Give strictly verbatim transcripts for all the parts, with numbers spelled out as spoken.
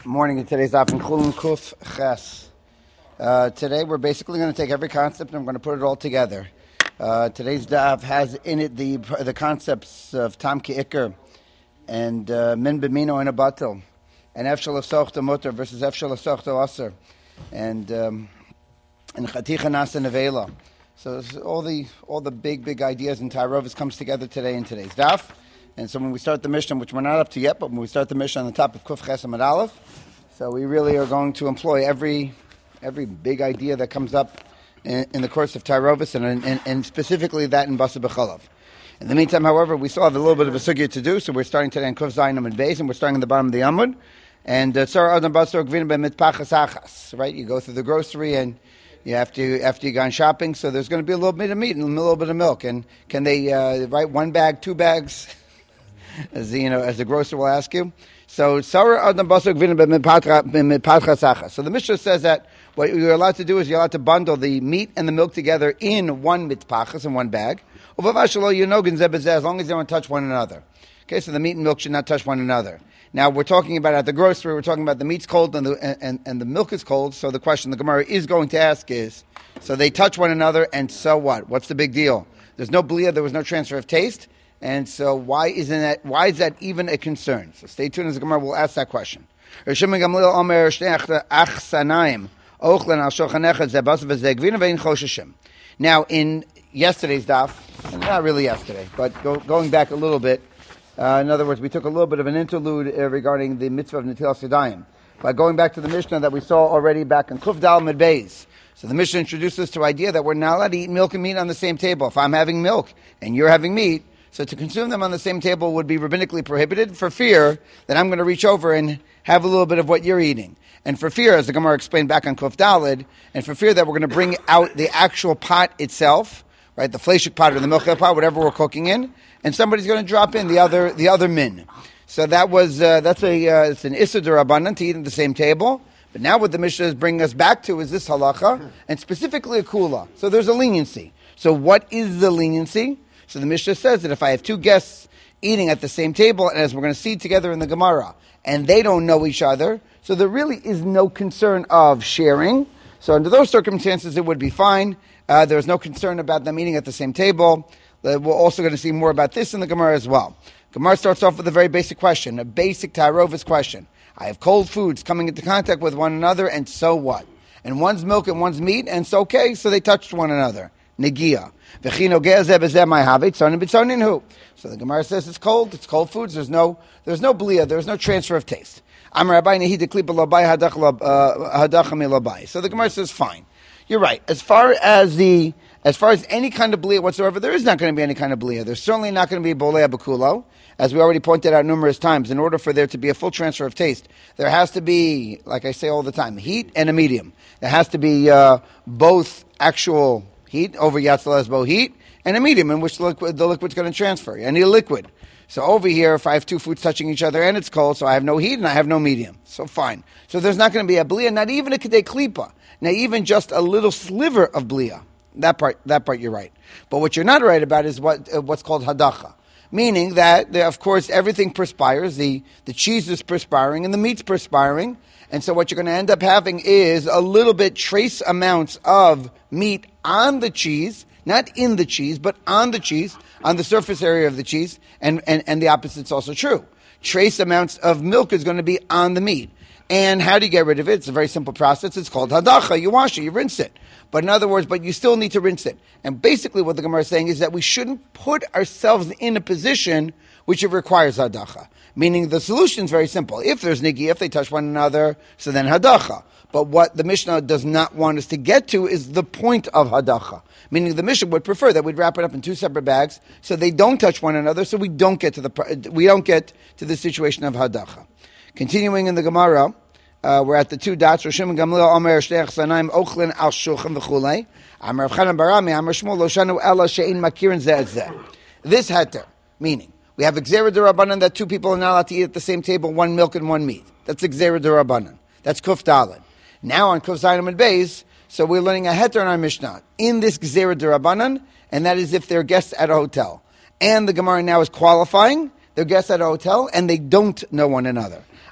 Morning of today's daf in Chulin Kuf Ches. Uh, today we're basically going to take every concept and I'm going to put it all together. Uh, today's daf has in it the the concepts of Tam Ki Iker and uh, Min B'mino and Abatil, and Efshel Asochta Mutter versus Efshel Asochta Aser, and um, and Chaticha Nasa Nevela. So all the all the big big ideas in Tyrovis comes together today in today's daf. And so when we start the Mishnah, which we're not up to yet, but when we start the Mishnah on the top of Kuf Ches Amud Aleph, so we really are going to employ every every big idea that comes up in, in the course of Tyrovis, and, and, and specifically that in Basa B'Chalav. In the meantime, however, we still have a little bit of a sugya to do, so we're starting today in Kuf Zayin Amud Beis, and we're starting at the bottom of the Amud. And Tzar Adam Basar Gvin B'Mitpachas Achas, right? You go through the grocery and you have to, after you gone shopping, so there's going to be a little bit of meat and a little bit of milk. And can they, uh, right, one bag, two bags? As the, you know, as the grocer will ask you. So, so the Mishnah says that what you're allowed to do is you're allowed to bundle the meat and the milk together in one mitpachas, in one bag. As long as they don't touch one another. Okay, so the meat and milk should not touch one another. Now, we're talking about at the grocery, we're talking about the meat's cold and the, and, and the milk is cold, so the question the Gemara is going to ask is, so they touch one another, and so what? What's the big deal? There's no bliya, there was no transfer of taste. And so why isn't that, why is that even a concern? So stay tuned as the Gemara will ask that question. Now in yesterday's daf, not really yesterday, but go, going back a little bit, uh, in other words, we took a little bit of an interlude uh, regarding the mitzvah of Netilas Yadayim. By going back to the Mishnah that we saw already back in Kuf Dal Amud Beis. So the Mishnah introduced us to the idea that we're not allowed to eat milk and meat on the same table. If I'm having milk and you're having meat, so to consume them on the same table would be rabbinically prohibited for fear that I'm going to reach over and have a little bit of what you're eating. And for fear, as the Gemara explained back on Kuf Daled, and for fear that we're going to bring out the actual pot itself, right, the fleshik pot or the milk pot, whatever we're cooking in, and somebody's going to drop in the other the other min. So that was uh, that's a uh, it's an issur d'rabbanan to eat at the same table. But now what the Mishnah is bringing us back to is this halacha, and specifically a kula. So there's a leniency. So what is the leniency? So the Mishnah says that if I have two guests eating at the same table, and as we're going to see together in the Gemara, and they don't know each other, so there really is no concern of sharing. So under those circumstances, it would be fine. Uh, there's no concern about them eating at the same table. Uh, we're also going to see more about this in the Gemara as well. Gemara starts off with a very basic question, a basic Tyrovis question. I have cold foods coming into contact with one another, and so what? And one's milk and one's meat, and it's okay, so they touched one another. Negia. So the Gemara says it's cold, it's cold foods, there's no there's no bliya, there's no transfer of taste. So the Gemara says fine. You're right. As far as the as far as any kind of bliya whatsoever, there is not going to be any kind of bliya. There's certainly not going to be bolei abakulo, as we already pointed out numerous times. In order for there to be a full transfer of taste, there has to be, like I say all the time, heat and a medium. There has to be uh, both actual heat over Yatzal Esbo heat, and a medium in which the, liquid, the liquid's going to transfer. I need a liquid. So over here, if I have two foods touching each other and it's cold, so I have no heat and I have no medium. So fine. So there's not going to be a bliya, not even a kedei klipa. Now even just a little sliver of bliya. That part, that part you're right. But what you're not right about is what uh, what's called hadacha. Meaning that, there, of course, everything perspires. The, the cheese is perspiring and the meat's perspiring. And so what you're going to end up having is a little bit trace amounts of meat on the cheese, not in the cheese, but on the cheese, on the surface area of the cheese, and, and, and the opposite's also true. Trace amounts of milk is going to be on the meat. And how do you get rid of it? It's a very simple process. It's called hadacha. You wash it, you rinse it. But in other words, but you still need to rinse it. And basically what the Gemara is saying is that we shouldn't put ourselves in a position which it requires hadacha. Meaning the solution is very simple. If there's nigi, if they touch one another, so then hadacha. But what the Mishnah does not want us to get to is the point of hadacha. Meaning the Mishnah would prefer that we'd wrap it up in two separate bags so they don't touch one another, so we don't get to the we don't get to the situation of hadacha. Continuing in the Gemara, uh, we're at the two dots. Roshim Gamliel Omer Shtech Sanaim Ochlin Al Shulchan V'Chulei. Amar Rav Chanan Barami Amar Shmuel Lo Shanu Ela She'in Makirin Zeh Zeh. This heter, meaning we have Gzeira D'Rabbanan that two people are not allowed to eat at the same table, one milk and one meat. That's Gzeira D'Rabbanan. That's Kuf Daled. Now on Kuf Zayin Amud Beis, so we're learning a heter in our Mishnah in this Gzeira D'Rabbanan, and that is if they're guests at a hotel. And the Gemara now is qualifying, they're guests at a hotel, and they don't know one another.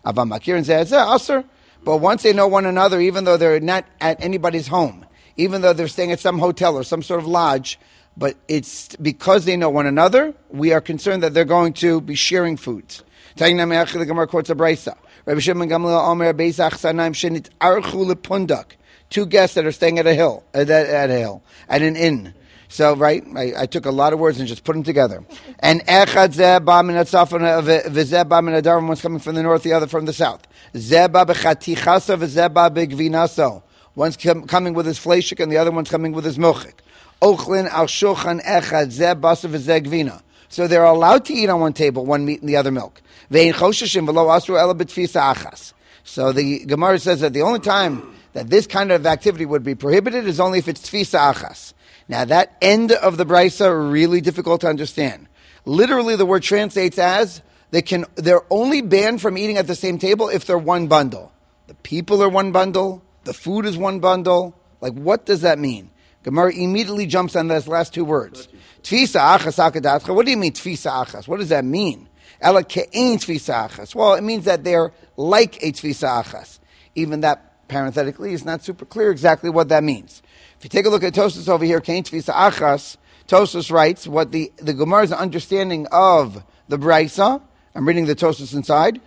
Avamakir and zeh aser. But once they know one another, even though they're not at anybody's home, even though they're staying at some hotel or some sort of lodge, but it's because they know one another, we are concerned that they're going to be sharing foods. The Gemara quotes a brisa. Rabbi Shimon Gamliel Omer Beis Achsanaim Shenit Archu Lepundak. Two guests that are staying at a hill, at a hill, at an inn. So, right, I, I took a lot of words and just put them together. And Echad Zeh Ba Min Hatzafon V'Zeh Ba Min Hadarim, one's coming from the north, the other from the south. Zeh Ba B'Chatichasa V'Zeh Ba B'Gvinaso. One's com- coming with his fleshik and the other one's coming with his milchik. Ochlin Al Shulchan Echad Zeh Basa V'Zeh Gvina. So they're allowed to eat on one table, one meat and the other milk. Ve'in Chosheshim V'Lo Asru Ela B'Tfisa Achas. So the Gemara says that the only time that this kind of activity would be prohibited is only if it's Tfisa Achas. Now that end of the brisa really difficult to understand. Literally, the word translates as they can. They're only banned from eating at the same table if they're one bundle. The people are one bundle. The food is one bundle. Like, what does that mean? Gemara immediately jumps on those last two words. Tfisa achas akadatcha. What do you mean tfisa achas? What does that mean? Ela ke'ein tfisa achas. Well, it means that they're like a tfisa achas. Even that parenthetically is not super clear exactly what that means. If you take a look at Tosfos over here, Kein Tfisa Achas, Tosfos writes what the, the Gemara's understanding of the Brisa. I'm reading the Tosfos inside.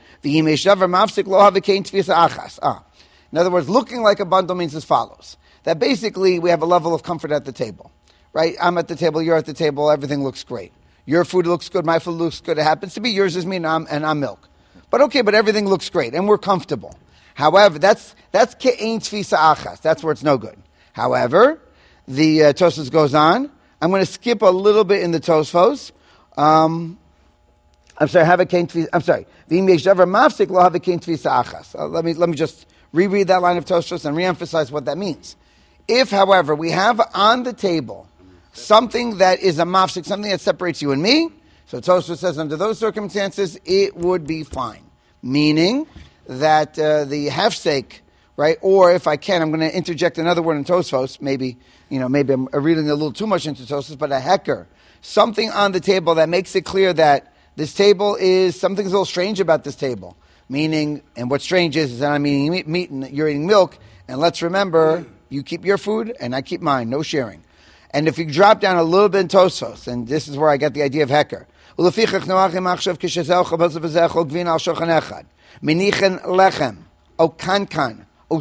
Ah. In other words, looking like a bundle means as follows. That basically we have a level of comfort at the table. Right? I'm at the table, you're at the table, everything looks great. Your food looks good, my food looks good. It happens to be yours is me and I'm, and I'm milk. But okay, but everything looks great and we're comfortable. However, that's that's Ke'ein Tfisa Achas. That's where it's no good. However, the uh, Tosfos goes on. I'm going to skip a little bit in the Tosfos. Um, I'm sorry. Have a kein tfisa. I'm sorry. Mafsik lo have a kein tfisa achas. Uh, Let me let me just reread that line of Tosfos and reemphasize what that means. If, however, we have on the table something that is a mafsik, something that separates you and me, so Tosfos says under those circumstances it would be fine. Meaning that uh, the hefsek. Right, or if I can, I'm going to interject another word in Tosfos. Maybe, you know, maybe I'm reading a little too much into Tosfos, but a hecker, something on the table that makes it clear that this table is something's a little strange about this table. Meaning, and what's strange is, is that I'm eating meat, meat and you're eating milk. And let's remember, you keep your food and I keep mine. No sharing. And if you drop down a little bit in Tosfos, and this is where I get the idea of hecker. Minichem lechem o kankan. So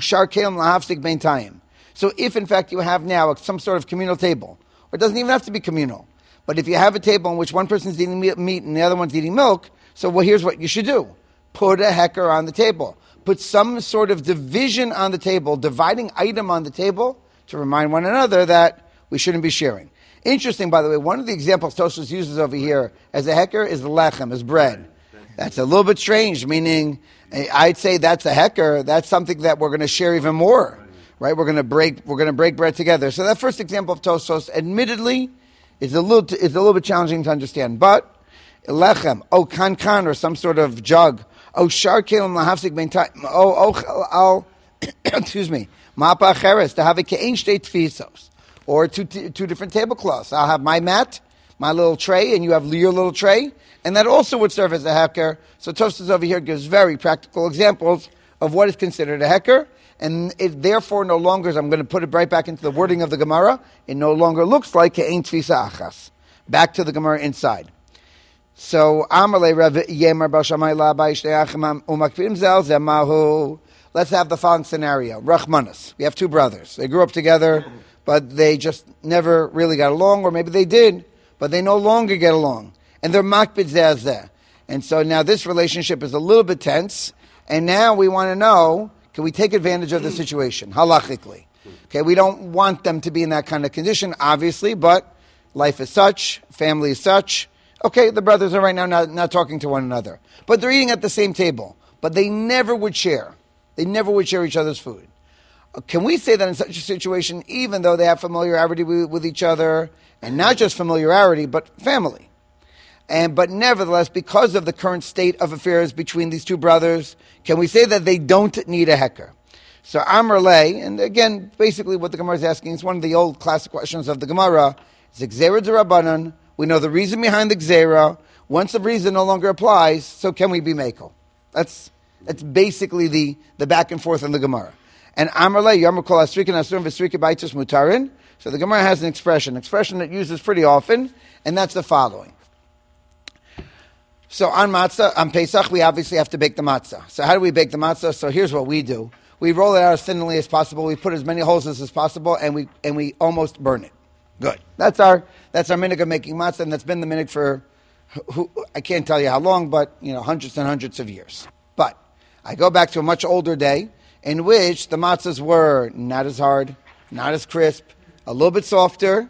if in fact you have now some sort of communal table, or it doesn't even have to be communal, but if you have a table in which one person's eating meat and the other one's eating milk, so well, here's what you should do. Put a hecker on the table. Put some sort of division on the table, dividing item on the table to remind one another that we shouldn't be sharing. Interesting, by the way, one of the examples Tosfos uses over here as a hecker is lechem, is bread. That's a little bit strange, meaning I'd say that's a hecker. That's something that we're going to share even more, right? We're going to break. We're going to break bread together. So that first example of Tosfos, admittedly, is a little is a little bit challenging to understand. But lechem, o kankan, or some sort of jug, o shar kelim lahafsik bein time, o al, excuse me, mapa cheres to have a ke'ein shtei tfisos, or two two different tablecloths. I'll have my mat, my little tray, and you have your little tray. And that also would serve as a hecker. So Tosfos over here gives very practical examples of what is considered a hecker. And it therefore no longer, I'm going to put it right back into the wording of the Gemara, it no longer looks like ke'ein tfisa achas. Back to the Gemara inside. So, Amalei Rav Yemer Bar Shammai La Abai Shtei Achim Umakfirim Zel Zemahu. Let's have the following scenario. Rachmanis. We have two brothers. They grew up together, but they just never really got along, or maybe they did, but they no longer get along. And they're makbid zeh zeh. And so now this relationship is a little bit tense, and now we want to know, can we take advantage of the situation, halachically? Okay, we don't want them to be in that kind of condition, obviously, but life is such, family is such. Okay, the brothers are right now not, not talking to one another. But they're eating at the same table. But they never would share. They never would share each other's food. Can we say that in such a situation, even though they have familiarity with, with each other, and not just familiarity, but family? And but nevertheless, because of the current state of affairs between these two brothers, can we say that they don't need a hecker? So Amr Lei, and again, basically what the Gemara is asking, is one of the old classic questions of the Gemara, is Gzeira d'Rabbanan. We know the reason behind the Gzeira. Once the reason no longer applies, so can we be Mekel? That's That's basically the, the back and forth in the Gemara. And Amarle, Yomar Kol Asrikin Asurim V'Srika Baitus Mutarin. So the Gemara has an expression, an expression that uses pretty often, and that's the following. So on matzah, on Pesach, we obviously have to bake the matzah. So how do we bake the matzah? So here's what we do. We roll it out as thinly as possible. We put as many holes as, as possible, and we and we almost burn it. Good. That's our that's our minhag of making matzah, and that's been the minhag for, who, I can't tell you how long, but you know, hundreds and hundreds of years. But I go back to a much older day in which the matzahs were not as hard, not as crisp, a little bit softer,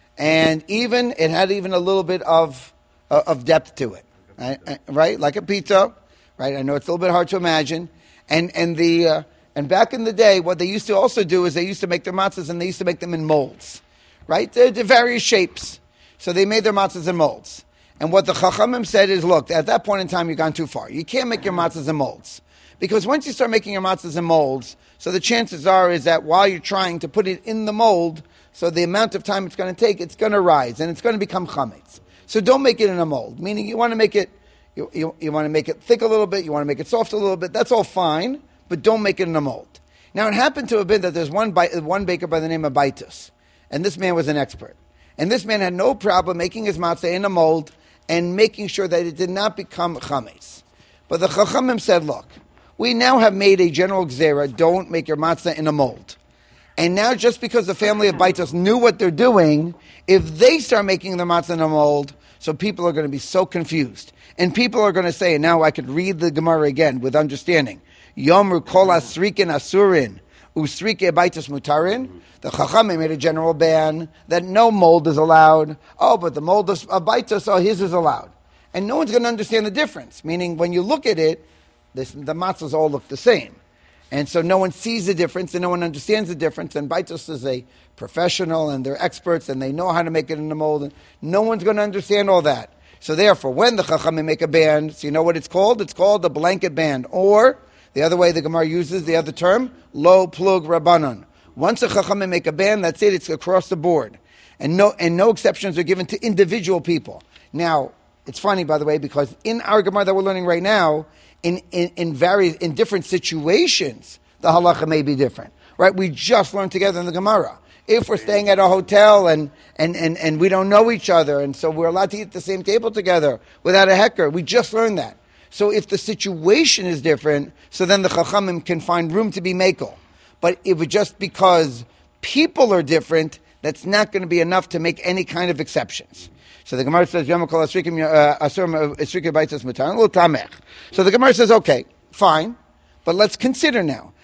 and even it had even a little bit of uh, of depth to it. Right, right, like a pizza, right? I know it's a little bit hard to imagine, and and the uh, and back in the day, what they used to also do is they used to make their matzahs, and they used to make them in molds, right? They're, they're various shapes, so they made their matzahs in molds. And what the Chachamim said is, look, at that point in time, you've gone too far. You can't make your matzahs in molds, because once you start making your matzahs in molds, so the chances are is that while you're trying to put it in the mold, so the amount of time it's going to take, it's going to rise, and it's going to become chametz. So don't make it in a mold. Meaning you want to make it, you, you, you want to make it thick a little bit, you want to make it soft a little bit. That's all fine, but don't make it in a mold. Now it happened to have been that there's one one baker by the name of Baitus, and this man was an expert. And this man had no problem making his matzah in a mold and making sure that it did not become chametz. But the Chachamim said, look, we now have made a general gzera, don't make your matzah in a mold. And now just because the family of Baitus knew what they're doing, if they start making the matzah in a mold, so people are going to be so confused. And people are going to say, and now I could read the Gemara again with understanding, Yomru kol asrikin asurin, usrike Baitus mutarin. The Chachamim made a general ban that no mold is allowed. Oh, but the mold of Baitus, oh, his is allowed. And no one's going to understand the difference. Meaning, when you look at it, this, the matzahs all look the same. And so no one sees the difference and no one understands the difference. And Baitus is a professional and they're experts and they know how to make it in the mold. And no one's going to understand all that. So therefore, when the Chachamim make a ban, so you know what it's called? It's called a blanket ban. Or, the other way the Gemara uses the other term, lo plug rabbanon. Once the Chachamim make a ban, that's it, it's across the board. And no, and no exceptions are given to individual people. Now, it's funny, by the way, because in our Gemara that we're learning right now, In, in, in various, in different situations, the halacha may be different, right? We just learned together in the Gemara. If we're staying at a hotel and, and, and, and we don't know each other, and so we're allowed to eat at the same table together without a hecker, we just learned that. So if the situation is different, so then the Chachamim can find room to be makel. But if it just because people are different, that's not going to be enough to make any kind of exceptions. So the Gemara says, Yom Kol Asrikim Asurim Esrika Baitus Mutarin Lo Tamech. So the Gemara says, okay, fine, but let's consider now.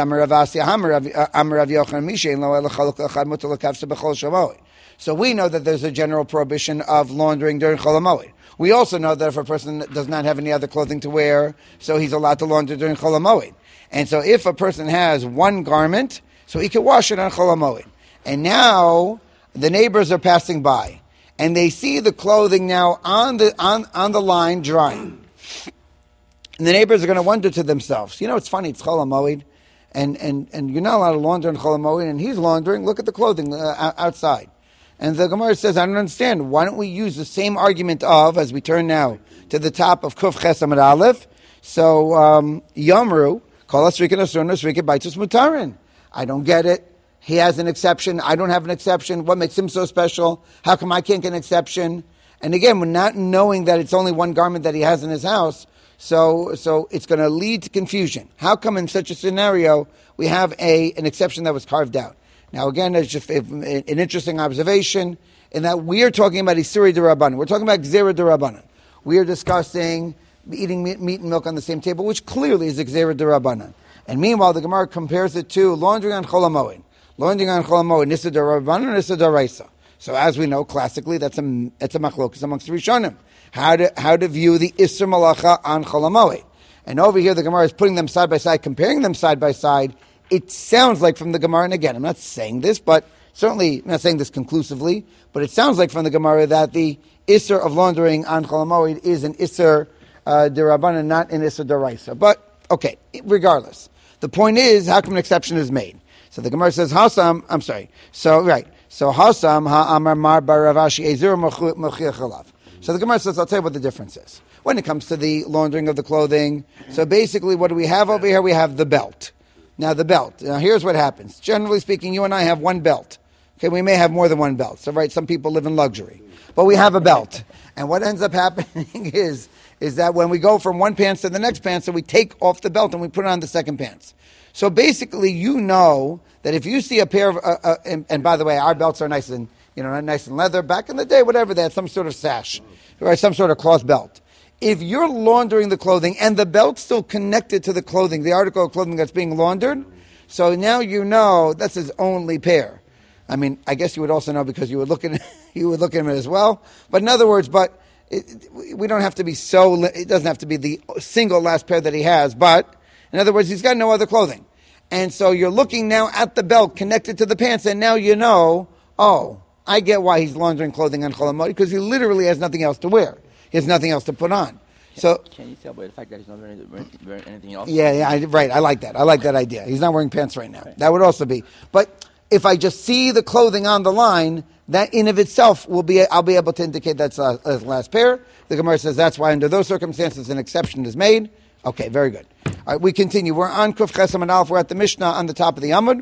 So we know that there's a general prohibition of laundering during Chol HaMoed. We also know that if a person does not have any other clothing to wear, so he's allowed to launder during Chol HaMoed. And so if a person has one garment, so he can wash it on Chol HaMoed. And now the neighbors are passing by, and they see the clothing now on the on, on the line drying. And the neighbors are going to wonder to themselves, you know, it's funny, it's Chol HaMoed, and, and, and you're not allowed to launder in Chol HaMoed, and he's laundering, look at the clothing uh, outside. And the Gemara says, I don't understand, why don't we use the same argument of, as we turn now to the top of Kuf Ches Amud Aleph, so, um, Yomru, Kol Asrikin Asurun Asrikin Baitus Mutarin. I don't get it. He has an exception. I don't have an exception. What makes him so special? How come I can't get an exception? And again, we're not knowing that it's only one garment that he has in his house, so so it's going to lead to confusion. How come in such a scenario we have a an exception that was carved out? Now again, it's just an interesting observation in that we are talking about Isuri D'Rabbanan. We're talking about Gzera D'Rabbanan. We are discussing eating meat, meat and milk on the same table, which clearly is Gzera D'Rabbanan. And meanwhile, the Gemara compares it to laundering on Chol HaMoed. Laundering on Chol HaMoed, Nisa D'Rabbanan or Nisa D'Oraisa. So as we know, classically, that's a, that's a machlokas amongst the Rishonim. How to, how to view the Isser Malacha on Chol HaMoed. And over here, the Gemara is putting them side by side, comparing them side by side. It sounds like from the Gemara, and again, I'm not saying this, but certainly, I'm not saying this conclusively, but it sounds like from the Gemara that the Isser of laundering on Chol HaMoed is an Isser uh, D'Rabbanan, not an Isser D'Oraisa. But, okay, regardless. The point is, how come an exception is made? So the Gemara says, Hasam, I'm sorry, so, right, so Hasam ha'amar mar bar Rav Ashi ezir mochiach alav. So the Gemara says, I'll tell you what the difference is. when it comes to the laundering of the clothing. So basically, what do we have over here? We have the belt. Now the belt. Now here's what happens. Generally speaking, you and I have one belt. Okay, we may have more than one belt. So right, some people live in luxury, but we have a belt. And what ends up happening is is that when we go from one pants to the next pants, so we take off the belt and we put on the second pants. So basically, you know that if you see a pair of, uh, uh, and, and by the way, our belts are nice and you know nice and leather. Back in the day, whatever, they had some sort of sash or some sort of cloth belt. If you're laundering the clothing and the belt's still connected to the clothing, the article of clothing that's being laundered, so now you know that's his only pair. I mean, I guess you would also know because you would look at you would look at him as well. But in other words, but it, we don't have to be so. It doesn't have to be the single last pair that he has. But in other words, he's got no other clothing, and so you're looking now at the belt connected to the pants, and now you know. Oh, I get why he's laundering clothing on Chol Hamoed because he literally has nothing else to wear. He has nothing else to put on. Can, so can you tell by the fact that he's not wearing, wearing anything else? Yeah, yeah, I, right. I like that. I like that idea. He's not wearing pants right now. Right. That would also be. But if I just see the clothing on the line, that in of itself will be. I'll be able to indicate that's a, a last pair. The Gemara says that's why under those circumstances an exception is made. Okay, very good. All right, we continue. We're on Kuf Chesam and Aleph. We're at the Mishnah on the top of the Amud.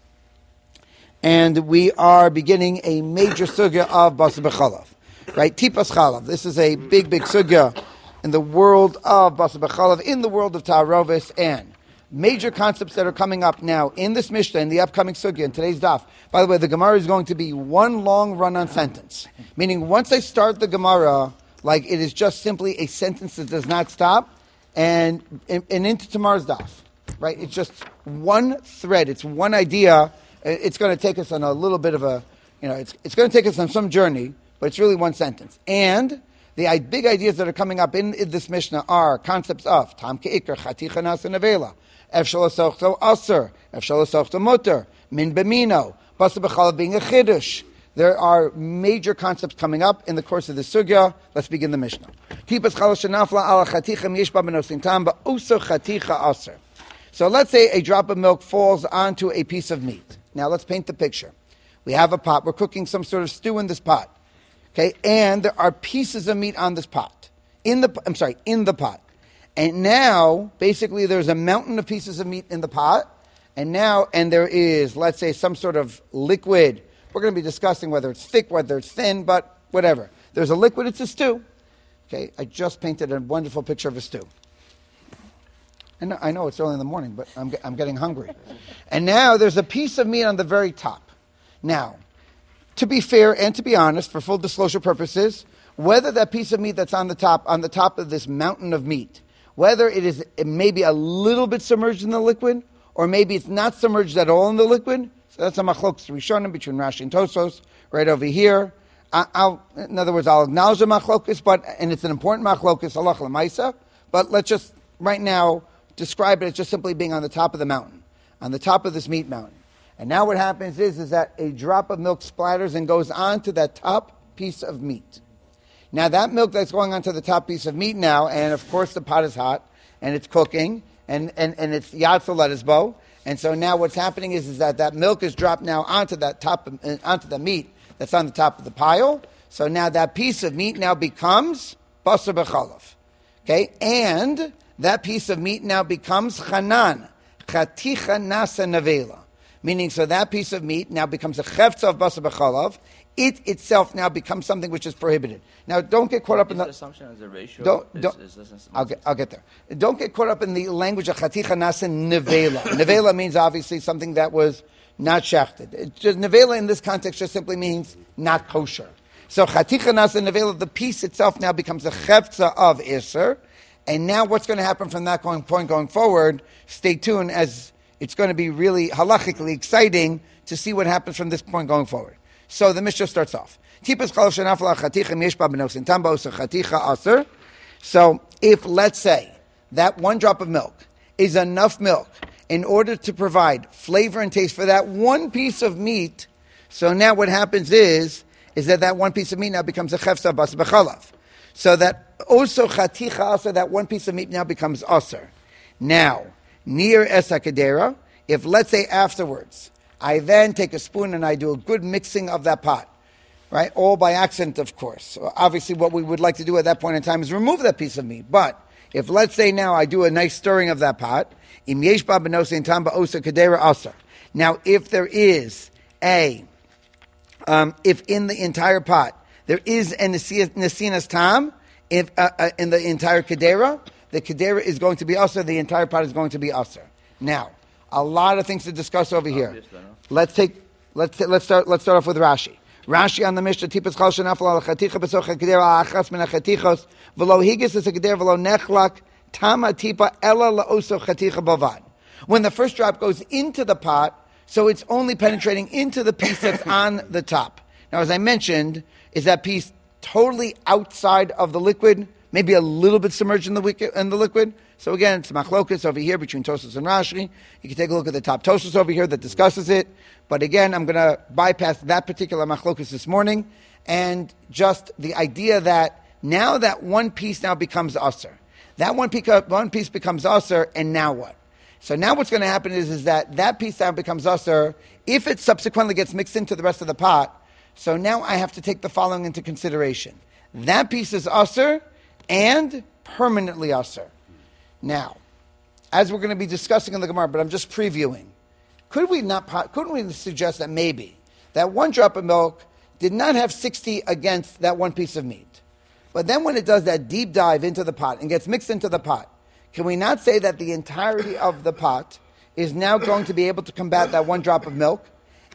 And we are beginning a major sugya of Basar B'Chalav. Right? Tipas Chalav. This is a big, big sugya in the world of Basar B'Chalav, in the world of Ta'arovis, and major concepts that are coming up now in this Mishnah, in the upcoming sugya, in today's daf. By the way, the Gemara is going to be one long run-on sentence. Meaning, once I start the Gemara, like it is just simply a sentence that does not stop, and, and, and into tomorrow's daf. Right? It's just one thread. It's one idea. It's going to take us on a little bit of a, you know, it's it's going to take us on some journey, but it's really one sentence. And the big ideas that are coming up in, in this Mishnah are concepts of Tam Ke'ikr, Chaticha Nasa Nevela, Ef Shalosochto Aser, Ef Shalosochto Mutter, Min Bemino, Basar B'Chalav being a Chiddush. There are major concepts coming up in the course of the sugya. Let's begin the Mishnah. Tipas Chalosh Shenafla Ala Chaticha Miyishba Benosin Tam Ba'uso Chaticha Aser. So let's say a drop of milk falls onto a piece of meat. Now let's paint the picture. We have a pot. We're cooking some sort of stew in this pot. Okay, and there are pieces of meat on this pot. In the I'm sorry, in the pot. And now, basically, there's a mountain of pieces of meat in the pot. And now, and there is, let's say, some sort of liquid. We're going to be discussing whether it's thick, whether it's thin, but whatever. There's a liquid, it's a stew. Okay, I just painted a wonderful picture of a stew. I know, I know it's early in the morning, but I'm, I'm getting hungry. And now there's a piece of meat on the very top. Now, to be fair and to be honest, for full disclosure purposes, whether that piece of meat that's on the top, on the top of this mountain of meat, whether it is it maybe a little bit submerged in the liquid, or maybe it's not submerged at all in the liquid, so that's a machlokes rishonim between Rashi and Tosos, right over here. I, I'll, in other words, I'll acknowledge the machlokes, but and it's an important machlokes, halach l'maisa, but let's just right now describe it as just simply being on the top of the mountain, on the top of this meat mountain. And now what happens is, is that a drop of milk splatters and goes onto that top piece of meat. Now that milk that's going onto the top piece of meat now, and of course the pot is hot, and it's cooking, and, and, and it's yatsa lettuce bow, and so now what's happening is, is that that milk is dropped now onto that top, uh, onto the meat that's on the top of the pile. So now that piece of meat now becomes Basar B'Chalav. Okay, and that piece of meat now becomes chanan, chaticha nasa nevela. Meaning, so that piece of meat now becomes a chefza of Basar B'Chalav. It itself now becomes something which is prohibited. Now, don't get caught up in the assumption as a ratio. Don't, don't, is, is, is, I'll get, I'll get there. Don't get caught up in the language of chaticha nasa nevela. Nevela means obviously something that was not shechted. It just, nevela in this context just simply means not kosher. So chaticha nasa nevela, the piece itself now becomes a chefza of iser. And now what's going to happen from that going, point going forward, stay tuned, as it's going to be really halachically exciting to see what happens from this point going forward. So the Mishnah starts off. So if, let's say, that one drop of milk is enough milk in order to provide flavor and taste for that one piece of meat, so now what happens is, is that that one piece of meat now becomes a chefsa Basar B'Chalav. So that also chaticha aser, that one piece of meat now becomes aser. Now, near esa kedera, if let's say afterwards, I then take a spoon and I do a good mixing of that pot, right? All by accident, of course. So obviously, what we would like to do at that point in time is remove that piece of meat. But if, let's say now, I do a nice stirring of that pot, im yesh ba b'nosei tam ba'osa kedera asar. Now, if there is a, um, if in the entire pot there is a nesinas tam, if uh, uh, in the entire kedera, the kedera is going to be asar. The entire pot is going to be asar. Now, a lot of things to discuss over here. Let's take. Let's let's start. Let's start off with Rashi. Rashi on the Mishnah, tipas chal shenafal al chaticha besocha kedera achas min achatichos v'lo higis es kedera v'lo nechlak tama tipa ela laoso chaticha bavad. When the first drop goes into the pot, so it's only penetrating into the piece that's on the top. Now, as I mentioned, is that piece totally outside of the liquid, maybe a little bit submerged in the wicked, in the liquid? So again, it's machlokas over here between Tosfos and Rashi. You can take a look at the top Tosfos over here that discusses it. But again, I'm going to bypass that particular machlokas this morning, and just the idea that now that one piece now becomes usher. That one piece, one piece becomes usher, and now what? So now what's going to happen is, is that that piece now becomes usher. If it subsequently gets mixed into the rest of the pot, so now I have to take the following into consideration. That piece is usher and permanently usher. Now, as we're going to be discussing in the Gemara, but I'm just previewing, could we not? Couldn't we suggest that maybe that one drop of milk did not have sixty against that one piece of meat, but then when it does that deep dive into the pot and gets mixed into the pot, can we not say that the entirety of the pot is now going to be able to combat that one drop of milk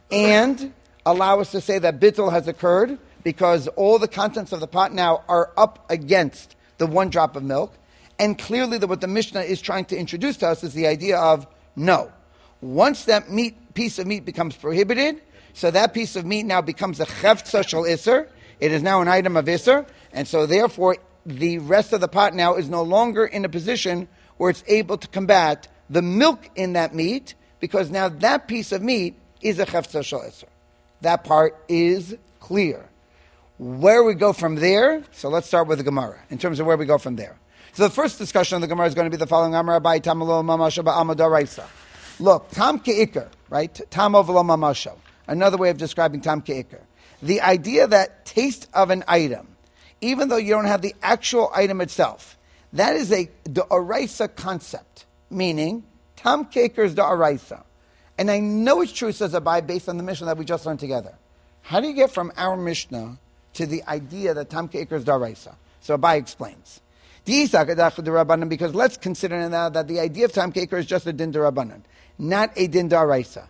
and allow us to say that bittul has occurred because all the contents of the pot now are up against the one drop of milk? And clearly that what the Mishnah is trying to introduce to us is the idea of, no, once that meat piece of meat becomes prohibited, so that piece of meat now becomes a chefza shel iser. It is now an item of iser, and so therefore the rest of the pot now is no longer in a position where it's able to combat the milk in that meat, because now that piece of meat is a chefza shel iser. That part is clear. Where we go from there, so let's start with the Gemara, in terms of where we go from there. So the first discussion of the Gemara is going to be the following. Amar Abai Tam lo mamasho ba'alma d'oraisa. Look, tam ke'ikr, right? Tam ovelo mamasho. Another way of describing tam ke'ikr. The idea that taste of an item, even though you don't have the actual item itself, that is a d'oraisa concept, meaning tam ke'ikr is d'oraisa. And I know it's true, says Abai, based on the Mishnah that we just learned together. How do you get from our Mishnah to the idea that tam ke'ikr is d'oraisa? So Abai explains. Because let's consider now that the idea of tam ke'ikr is just a din d'Rabbanan, not a din d'oraisa.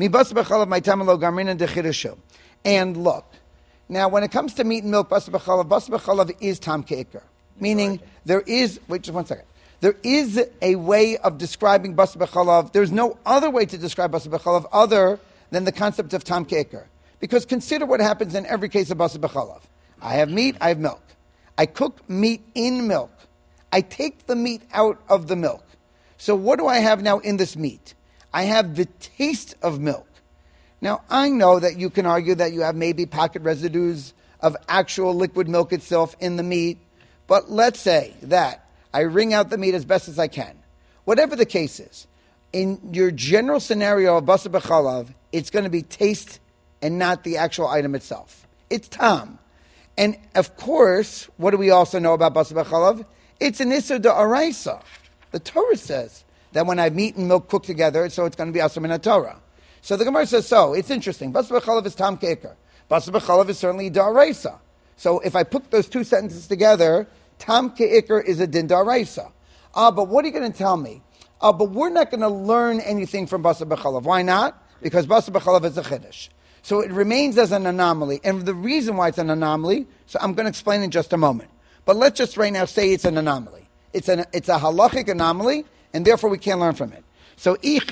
And look, now when it comes to meat and milk, bas b'chalav, bas b'chalav is tam ke'ikr. Meaning there is, wait just one second, there is a way of describing bas b'chalav. There's no other way to describe bas b'chalav other than the concept of tam ke'ikr. Because consider what happens in every case of bas b'chalav. I have meat, I have milk. I cook meat in milk. I take the meat out of the milk. So what do I have now in this meat? I have the taste of milk. Now, I know that you can argue that you have maybe pocket residues of actual liquid milk itself in the meat, but let's say that I wring out the meat as best as I can. Whatever the case is, in your general scenario of basar b'chalav, it's going to be taste and not the actual item itself. It's tam. And of course, what do we also know about basar b'chalav? It's an isur d'oraisa. The Torah says that when I have meat and milk cooked together, so it's going to be asur min Torah. So the Gemara says, so, it's interesting. Basar b'chalav is tam ke'ikr. Basar b'chalav is certainly d'oraisa. So if I put those two sentences together, tam ke'ikr is a din d'oraisa. Ah, but what are you going to tell me? Ah, but we're not going to learn anything from basar b'chalav. Why not? Because basar b'chalav is a chiddush. So it remains as an anomaly. And the reason why it's an anomaly, so I'm going to explain in just a moment. But let's just right now say it's an anomaly. It's an it's a halachic anomaly, and therefore we can't learn from it. So so now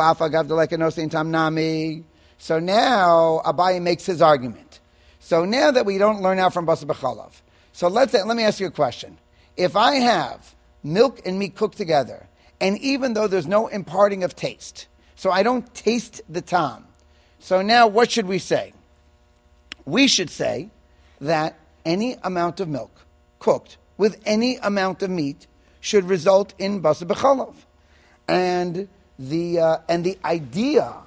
Abaye makes his argument. So now that we don't learn out from basar b'chalav, so let's let me ask you a question. If I have milk and meat cooked together, and even though there's no imparting of taste, so I don't taste the tam, so now what should we say? We should say that any amount of milk cooked with any amount of meat should result in basar b'chalav. And the uh, and the idea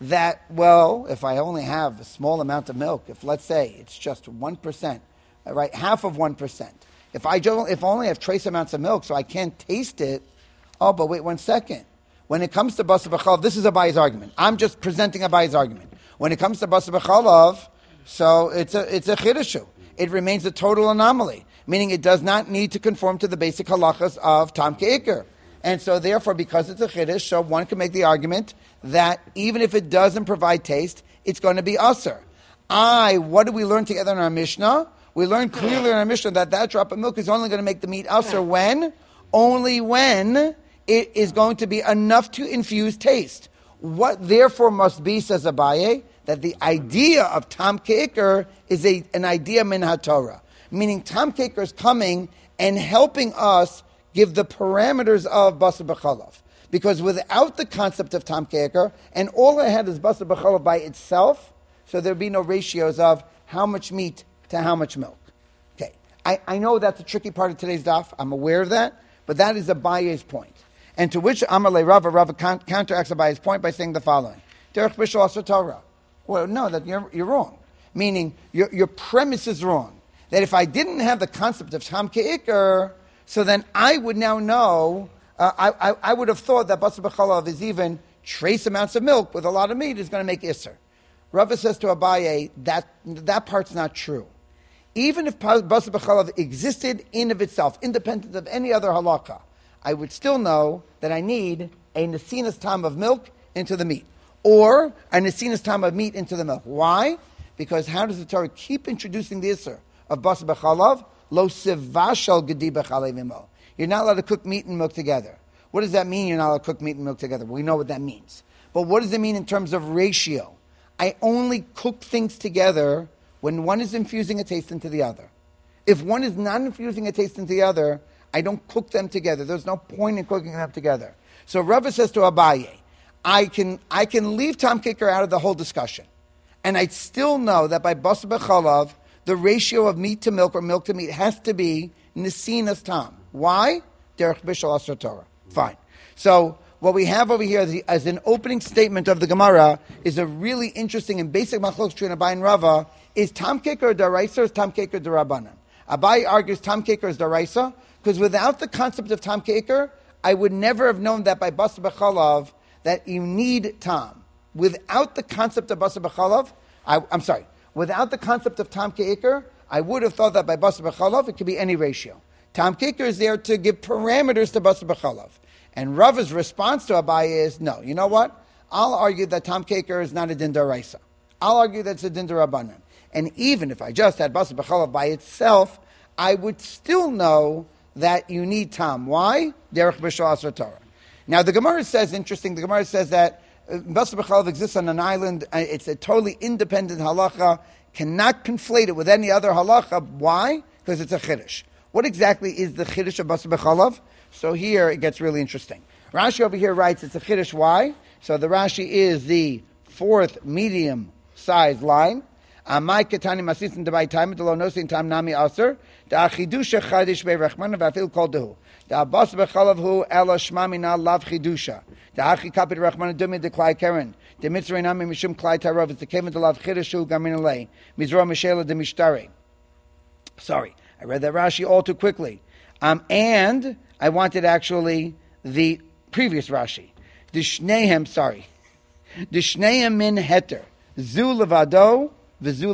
that, well, if I only have a small amount of milk, if let's say it's just one percent, right, half of one percent, if I don't, if only have trace amounts of milk so I can't taste it, oh, but wait one second. When it comes to Basar B'chalav, this is Abaye's argument. I'm just presenting Abaye's argument. When it comes to Basar B'chalav, so it's a it's a chidushu. It remains a total anomaly, meaning it does not need to conform to the basic halachas of Tam Ke'ikr. And so therefore, because it's a chiddush, so one can make the argument that even if it doesn't provide taste, it's going to be usher. I, what did we learn together in our Mishnah? We learned clearly in our Mishnah that that drop of milk is only going to make the meat usher when? Only when it is going to be enough to infuse taste. What therefore must be, says Abaye, that the idea of Tam Ke'ikr is a, an idea min HaTorah. Meaning Tam Ke'ikr is coming and helping us give the parameters of Basar B'chalav. Because without the concept of Tam Ke'ikr, and all I had is Basar B'chalav by itself, so there'd be no ratios of how much meat to how much milk. Okay, I, I know that's a tricky part of today's daf. I'm aware of that, but that is Abaye's point. And to which Amalei Rava, Rava counteracts Abaye's point by saying the following: Derech Bishul Asar Torah. Well, no, that you're, you're wrong. Meaning, your, your premise is wrong. That if I didn't have the concept of Tam Ke'ikr, so then I would now know, uh, I, I, I would have thought that Basar B'chalav is even trace amounts of milk with a lot of meat is going to make Isser. Rava says to Abaye, that, that part's not true. Even if Basar B'chalav existed in of itself, independent of any other halakha, I would still know that I need a Nesinas tam of milk into the meat. Or a Nesinas tam of meat into the milk. Why? Because how does the Torah keep introducing the Isser of Basar B'chalav? Lo sivashal gedi b'chalev imo. You're not allowed to cook meat and milk together. What does that mean, you're not allowed to cook meat and milk together? We know what that means. But what does it mean in terms of ratio? I only cook things together when one is infusing a taste into the other. If one is not infusing a taste into the other, I don't cook them together. There's no point in cooking them together. So Rava says to Abaye, I can I can leave Tam Ke'ikr out of the whole discussion. And I still know that by Basar B'chalav, the ratio of meat to milk or milk to meat has to be Nesinas tam. Why? Derech Bishul Asar Torah. Fine. So what we have over here as, the, as an opening statement of the Gemara is a really interesting and basic machlokes between Abaye and Rava. Is Tam Ke'ikr daraisa or is Tam Ke'ikr darabanan? Abaye argues Tam Ke'ikr is daraisa, because without the concept of Tam Ke'ikr, I would never have known that by Basar B'chalav that you need tam. Without the concept of Basar B'chalav, I, I'm sorry, without the concept of Tam Ke'ikr, I would have thought that by Basar B'chalav it could be any ratio. Tam Ke'ikr is there to give parameters to Basar B'chalav. And Rava's response to Abaye is, no, you know what? I'll argue that Tam Ke'ikr is not a din daraisa. I'll argue that it's a din darabanan. And even if I just had Basar B'chalav by itself, I would still know that you need tam. Why? Derech Bishul Asar Torah. Now the Gemara says, interesting, the Gemara says that uh, Basar B'chalav exists on an island, uh, it's a totally independent halacha, cannot conflate it with any other halacha. Why? Because it's a chiddush. What exactly is the chiddush of Basar B'chalav? So here it gets really interesting. Rashi over here writes it's a chiddush. Why? So the Rashi is the fourth medium sized line. Amai ketani masisin debai time the lo nosin tam nami aser da chidusha chadish be rachman va'afil kol dehu da Basar B'chalav hu ela shmamina lav chidusha da achi kapit rachman dumi de klai keren de mitzrei nami mishum klai tarav is the kemen de lav chidushu gamin alei mizro mishela de mishtari. Sorry, I read that Rashi all too quickly. Um, and I wanted actually the previous Rashi. Dishnehem, sorry. Dishnehem min heter zu levado. So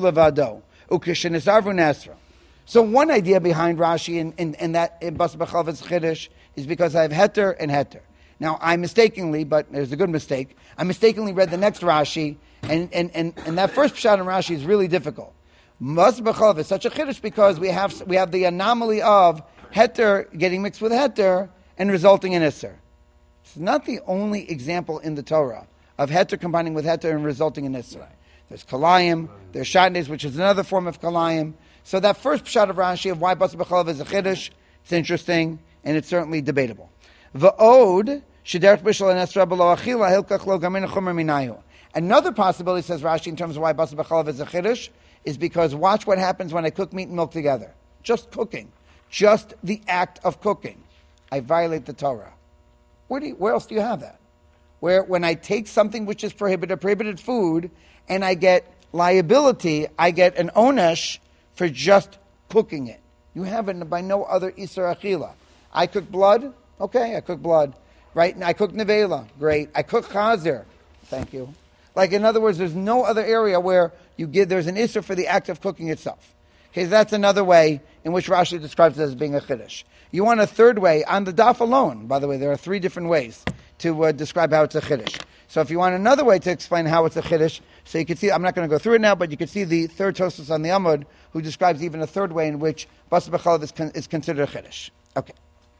one idea behind Rashi in, in, in that in Basar B'chalav is chiddush is because I have heter and heter. Now I mistakenly, but there's a good mistake, I mistakenly read the next Rashi, and, and, and, and that first pshat in Rashi is really difficult. Basar B'chalav is such a chiddush because we have we have the anomaly of heter getting mixed with heter and resulting in isser. It's not the only example in the Torah of heter combining with heter and resulting in isser. There's kalayim, there's shatnes, which is another form of kalayim. So that first pshat of Rashi of why Basar B'chalav is a chiddush, it's interesting, and it's certainly debatable. V'od, shederech bishul and esra below achila, hilkach lo gamin chumer minayu. Another possibility, says Rashi, in terms of why Basar B'chalav is a chiddush, is because watch what happens when I cook meat and milk together. Just cooking. Just the act of cooking. I violate the Torah. Where, do you, where else do you have that? where when I take something which is prohibited, prohibited food, and I get liability, I get an onesh for just cooking it. You have it by no other Isser Achila. I cook blood, okay, I cook blood. Right? And I cook nevela, great. I cook chazer, thank you. Like, in other words, there's no other area where you give, there's an Isser for the act of cooking itself. Okay, that's another way in which Rashi describes it as being a chiddush. You want a third way, on the daf alone, by the way, there are three different ways to uh, describe how it's a chiddush. So if you want another way to explain how it's a chiddush, so you can see, I'm not going to go through it now, but you can see the third Tosfos on the Amud, who describes even a third way in which Basar B'chalav is, con- is considered a chiddush. Okay.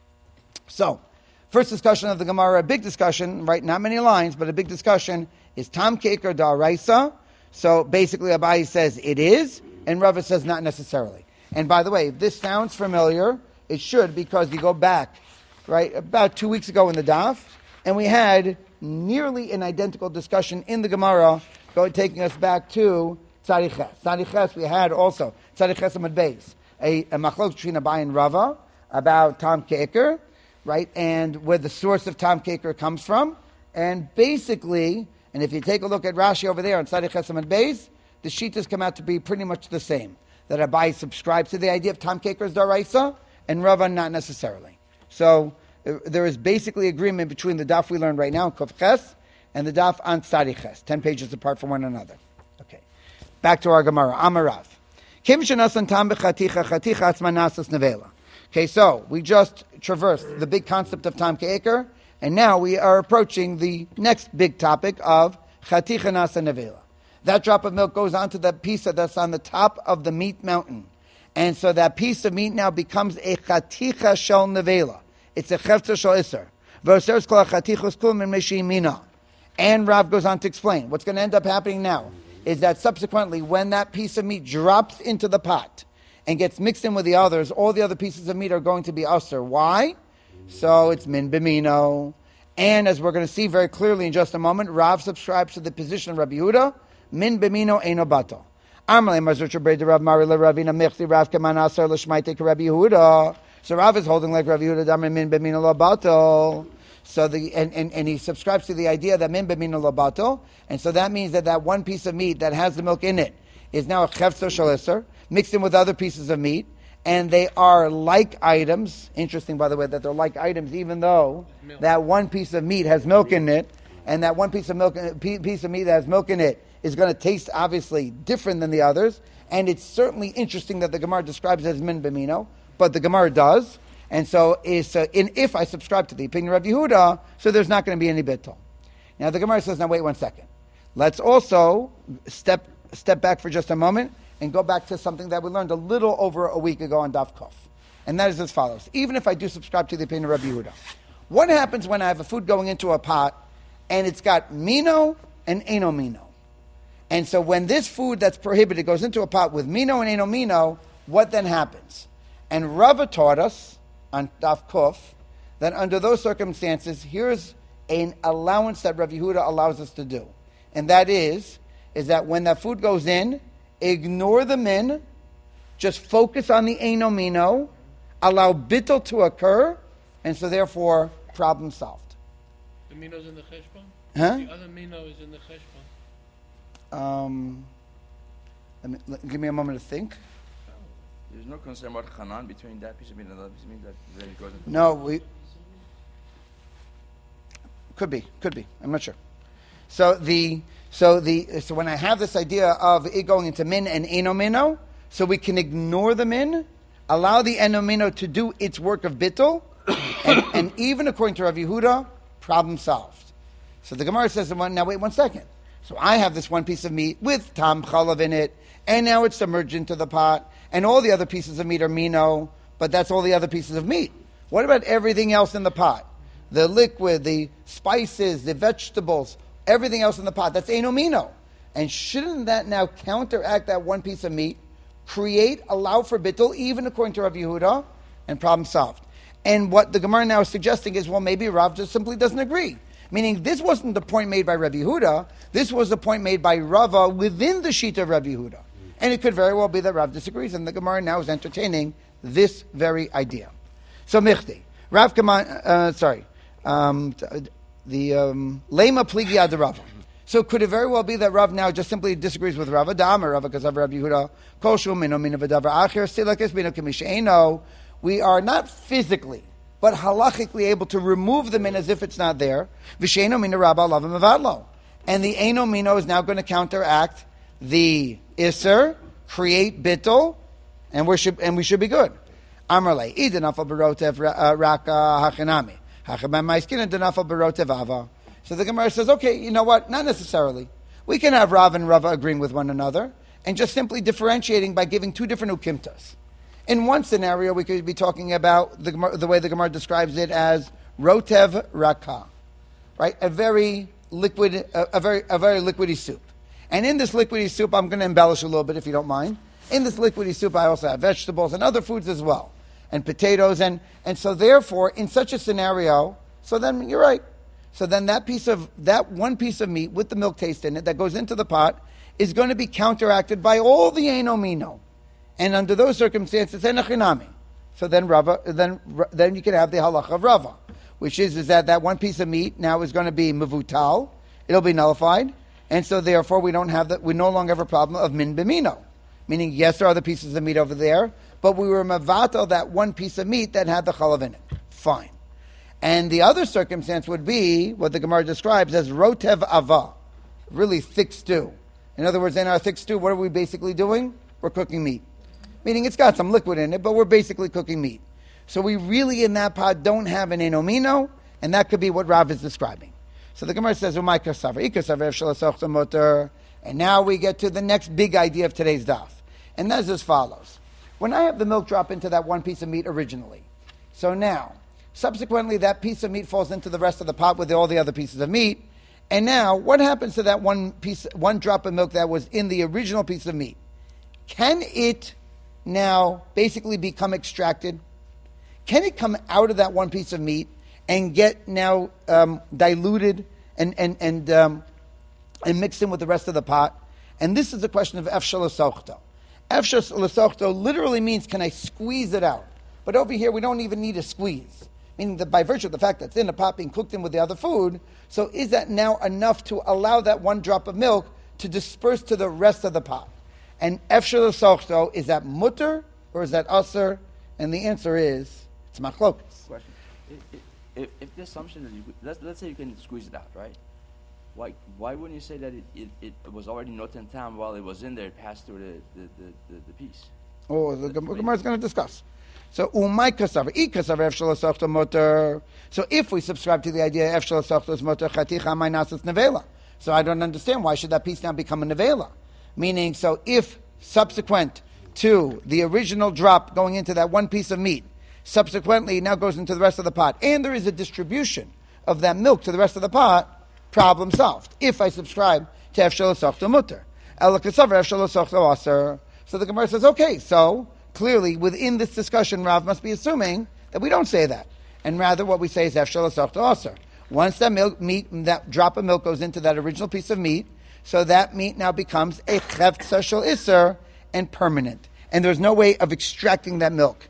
So, first discussion of the Gemara, a big discussion, right? Not many lines, but a big discussion is Tam Keker Da'araisa. So basically, Abai says it is, and Rava says not necessarily. And by the way, if this sounds familiar, it should, because you go back, right, about two weeks ago in the Daf, and we had nearly an identical discussion in the Gemara, go, taking us back to Tzadi Ches. Tzadi Ches, we had also Tzadi Ches Amud Beis, a, a machlok between Abai and Rava about Tam Keker, right, and where the source of Tam Keker comes from. And basically, and if you take a look at Rashi over there on Tzadi Ches Amud Beis, the Shittas come out to be pretty much the same. That Abai subscribes to the idea of Tam Keker's Daraisa, and Rava not necessarily. So uh, there is basically agreement between the daf we learned right now, Kuf Ches, and the daf on Tzadi Ches, ten pages apart from one another. Okay, back to our Gemara. Amarav. Kim shenasan tam b'chaticha, chaticha atzma nasas nevela. Okay, so we just traversed the big concept of Tam Keker, and now we are approaching the next big topic of chaticha nasa nevela. That drop of milk goes onto the piece that's on the top of the meat mountain. And so that piece of meat now becomes a chaticha shel nevela. It's a chefta shel iser. V'oseres kol chatichos kul min meshi mina. And Rav goes on to explain. What's going to end up happening now is that subsequently, when that piece of meat drops into the pot and gets mixed in with the others, all the other pieces of meat are going to be aser. Why? So it's min b'mino. And as we're going to see very clearly in just a moment, Rav subscribes to the position of Rabbi Yehuda, min b'mino eino bato. Amalei mazur brei Rav Mari Ravina mechti Rav kaman aser l'shmaitek Rabbi Yehuda. So Rav is holding like Rabbi Yehuda, damar min b'mino lo bato. So the and, and, and he subscribes to the idea that min b'mino lo bato, and so that means that that one piece of meat that has the milk in it is now a chefzo shel iser, mixed in with other pieces of meat, and they are like items. Interesting, by the way, that they're like items, even though milk. That one piece of meat has milk in it, and that one piece of milk, piece of meat that has milk in it is going to taste obviously different than the others. And it's certainly interesting that the Gemara describes it as min b'mino, but the Gemara does. And so, is uh, in, if I subscribe to the opinion of Rabbi Yehuda, so there's not going to be any bittul. Now the Gemara says, now wait one second. Let's also step step back for just a moment and go back to something that we learned a little over a week ago on Daf Kof. And that is as follows. Even if I do subscribe to the opinion of Rabbi Yehuda, what happens when I have a food going into a pot and it's got mino and eno mino? And so when this food that's prohibited goes into a pot with mino and eno mino, what then happens? And Rava taught us on Daf Kof that under those circumstances, here's an allowance that Rabbi Yehuda allows us to do. And that is, is that when that food goes in, ignore the min, just focus on the eno mino, allow bittul to occur, and so therefore, problem solved. The mino's in the cheshbon? Huh? The other mino is in the cheshbon. Um, let me, let, give me a moment to think. There's no concern about Hanan between that piece of meat and another piece of meat that then it goes into No, we... Could be, could be. I'm not sure. So the so the so when I have this idea of it going into min and eno mino, so we can ignore the min, allow the eno mino to do its work of bittul, and, and even according to Rav Yehuda, problem solved. So the Gemara says, now wait one second. So I have this one piece of meat with tam chalav in it, and now it's submerged into the pot, and all the other pieces of meat are mino, but that's all the other pieces of meat. What about everything else in the pot? The liquid, the spices, the vegetables, everything else in the pot, that's eno mino. And shouldn't that now counteract that one piece of meat, create, allow for bittul, even according to Rav Yehuda, and problem solved? And what the Gemara now is suggesting is, well, maybe Rav just simply doesn't agree. Meaning, this wasn't the point made by Rabbi Yehuda, this was the point made by Rava within the sheet of Rabbi Yehuda. And it could very well be that Rav disagrees, and the Gemara now is entertaining this very idea. So, Michti, Rav Kaman, uh, sorry, um, the um, lema pligi ad Rava. So could it very well be that Rav now just simply disagrees with Rava? Da'amar Rava because of Rabbi Yehuda. Kol shu mino mino v'davar acher silakes mino k'misheino. We are not physically, but halachically able to remove the min as if it's not there. V'sheino mino Rabba lavim avadlo. And the eno mino is now going to counteract the iser, create bittul, and we should and we should be good. Amar le idenafal barotev raka hachinami hachabam ma'iskin idenafal barotev ava. So the Gemara says, okay, you know what? Not necessarily. We can have Rav and Rava agreeing with one another and just simply differentiating by giving two different ukimtas. In one scenario, we could be talking about the, the way the Gemara describes it as rotev raka, right? A very liquid, a, a very a very liquidy soup. And in this liquidy soup, I'm going to embellish a little bit if you don't mind. In this liquidy soup, I also have vegetables and other foods as well, and potatoes, and and so therefore, in such a scenario, so then you're right. So then that piece of, that one piece of meat with the milk taste in it that goes into the pot is going to be counteracted by all the eno mino. And under those circumstances, enachinami. So then Rava, then then you can have the halacha of Rava, which is, is that that one piece of meat now is going to be mevutal, it'll be nullified, and so therefore we don't have that, we no longer have a problem of min b'mino. Meaning, yes, there are other pieces of meat over there, but we were mevatel that one piece of meat that had the chalav in it. Fine. And the other circumstance would be what the Gemara describes as rotev ava, really thick stew. In other words, in our thick stew, what are we basically doing? We're cooking meat. Meaning it's got some liquid in it, but we're basically cooking meat. So we really in that pot don't have an enomino, and that could be what Rav is describing. So the Gemara says, Umay kasavar, ikasavar shalasachta motor. And now we get to the next big idea of today's daf. And that's as follows. When I have the milk drop into that one piece of meat originally, so now, subsequently, that piece of meat falls into the rest of the pot with all the other pieces of meat. And now, what happens to that one piece, one drop of milk that was in the original piece of meat? Can it now basically become extracted? Can it come out of that one piece of meat and get now um, diluted and and and um, and mixed in with the rest of the pot? And this is a question of efshel l'sochto. Efshel l'sochto literally means, can I squeeze it out? But over here, we don't even need a squeeze. Meaning that by virtue of the fact that it's in a pot being cooked in with the other food, so is that now enough to allow that one drop of milk to disperse to the rest of the pot? And efshel l'sochto, is that mutter or is that aser? And the answer is, it's machlokas. Question. If, if, if the assumption is, you could, let's, let's say you can squeeze it out, right? Why why wouldn't you say that it, it, it was already not in time while it was in there, it passed through the, the, the, the, the piece? Oh, the Gemara is going to discuss. So umay kasav, i kasav efshel l'sochto motor. So if we subscribe to the idea efshel l'sochto is motor chaticha may nasas nevela. So I don't understand why should that piece now become a nevela? Meaning, so if subsequent to the original drop going into that one piece of meat, subsequently it now goes into the rest of the pot, and there is a distribution of that milk to the rest of the pot, problem solved. If I subscribe to efshel l'sochto motor, el kasav efshel l'sochto aser. So the Gemara says, okay, so clearly, within this discussion, Rav must be assuming that we don't say that, and rather what we say is efshel l'sochto aser. Once that milk, meat, that drop of milk goes into that original piece of meat, so that meat now becomes a chevtza shel iser and permanent, and there's no way of extracting that milk.